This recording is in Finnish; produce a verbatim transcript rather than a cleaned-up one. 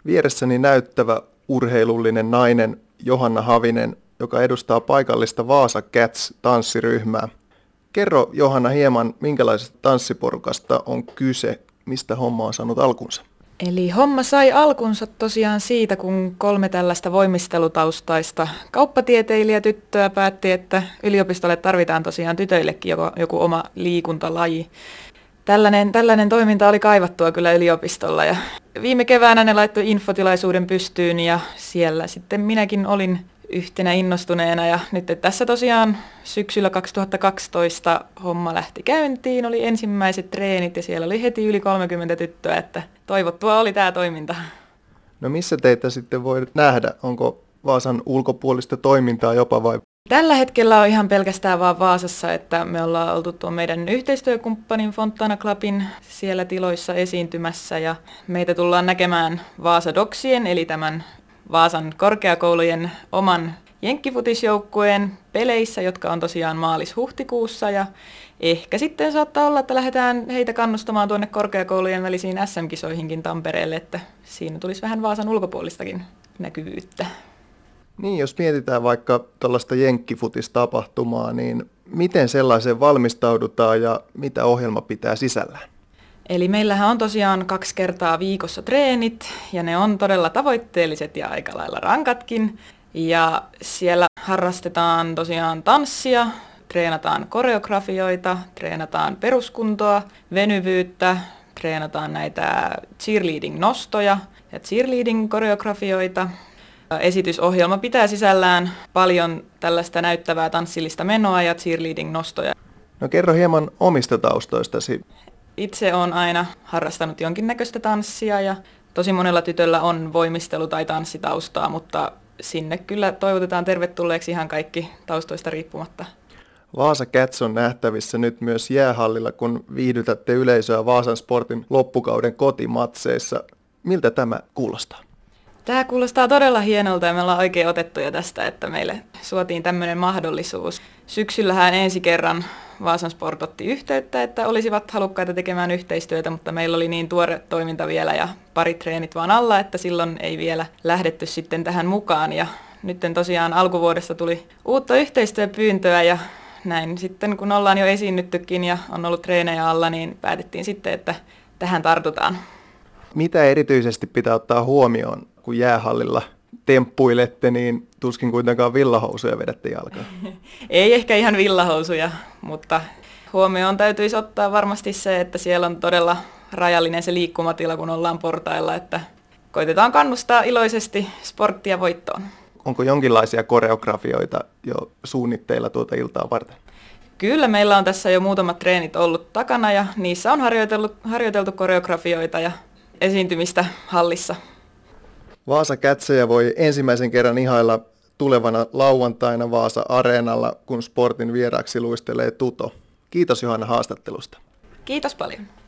Vieressäni näyttävä urheilullinen nainen Johanna Havinen, joka edustaa paikallista Vaasa Cats-tanssiryhmää. Kerro Johanna hieman, minkälaisesta tanssiporukasta on kyse, mistä homma on saanut alkunsa? Eli homma sai alkunsa tosiaan siitä, kun kolme tällaista voimistelutaustaista kauppatieteilijätyttöä päätti, että yliopistolle tarvitaan tosiaan tytöillekin joku, joku oma liikuntalaji. Tällainen, tällainen toiminta oli kaivattua kyllä yliopistolla ja viime keväänä ne laittoi infotilaisuuden pystyyn ja siellä sitten minäkin olin yhtenä innostuneena ja nyt tässä tosiaan syksyllä kaksituhattakaksitoista homma lähti käyntiin, oli ensimmäiset treenit ja siellä oli heti yli kolmekymmentä tyttöä, että toivottua oli tämä toiminta. No missä teitä sitten voi nähdä? Onko Vaasan ulkopuolista toimintaa jopa vai? Tällä hetkellä on ihan pelkästään vaan Vaasassa, että me ollaan oltu tuon meidän yhteistyökumppanin Fontana Clubin siellä tiloissa esiintymässä ja meitä tullaan näkemään Vaasa Dogsien eli tämän Vaasan korkeakoulujen oman jenkkifutisjoukkueen peleissä, jotka on tosiaan maalis-huhtikuussa ja ehkä sitten saattaa olla, että lähdetään heitä kannustamaan tuonne korkeakoulujen välisiin äs äm-kisoihinkin Tampereelle, että siinä tulisi vähän Vaasan ulkopuolistakin näkyvyyttä. Niin, jos mietitään vaikka tuollaista jenkkifutistapahtumaa, niin miten sellaiseen valmistaudutaan ja mitä ohjelma pitää sisällään? Eli meillähän on tosiaan kaksi kertaa viikossa treenit ja ne on todella tavoitteelliset ja aika lailla rankatkin. Ja siellä harrastetaan tosiaan tanssia, treenataan koreografioita, treenataan peruskuntoa, venyvyyttä, treenataan näitä cheerleading-nostoja ja cheerleading-koreografioita. Esitysohjelma pitää sisällään paljon tällaista näyttävää tanssillista menoa ja cheerleading-nostoja. No kerro hieman omista taustoistasi. Itse olen aina harrastanut jonkinnäköistä tanssia ja tosi monella tytöllä on voimistelu- tai tanssitaustaa, mutta sinne kyllä toivotetaan tervetulleeksi ihan kaikki taustoista riippumatta. Vaasa Cats on nähtävissä nyt myös jäähallilla, kun viihdytätte yleisöä Vaasan Sportin loppukauden kotimatseissa. Miltä tämä kuulostaa? Tämä kuulostaa todella hienolta ja me ollaan oikein otettuja tästä, että meille suotiin tämmöinen mahdollisuus. Syksyllähän ensi kerran Vaasan Sport otti yhteyttä, että olisivat halukkaita tekemään yhteistyötä, mutta meillä oli niin tuore toiminta vielä ja pari treenit vaan alla, että silloin ei vielä lähdetty sitten tähän mukaan. Ja nyt tosiaan alkuvuodesta tuli uutta yhteistyöpyyntöä ja näin sitten kun ollaan jo esiinnyttykin ja on ollut treenejä alla, niin päätettiin sitten, että tähän tartutaan. Mitä erityisesti pitää ottaa huomioon, kun jäähallilla temppuilette, niin tuskin kuitenkaan villahousuja vedätte jalkaan? Ei ehkä ihan villahousuja, mutta huomioon täytyisi ottaa varmasti se, että siellä on todella rajallinen se liikkumatila, kun ollaan portailla, että koitetaan kannustaa iloisesti sporttia voittoon. Onko jonkinlaisia koreografioita jo suunnitteilla tuota iltaa varten? Kyllä, meillä on tässä jo muutamat treenit ollut takana ja niissä on harjoiteltu, harjoiteltu koreografioita ja esiintymistä hallissa. Vaasa Catsia voi ensimmäisen kerran ihailla tulevana lauantaina Vaasa-areenalla, kun Sportin vieraaksi luistelee Tuto. Kiitos Johanna haastattelusta. Kiitos paljon.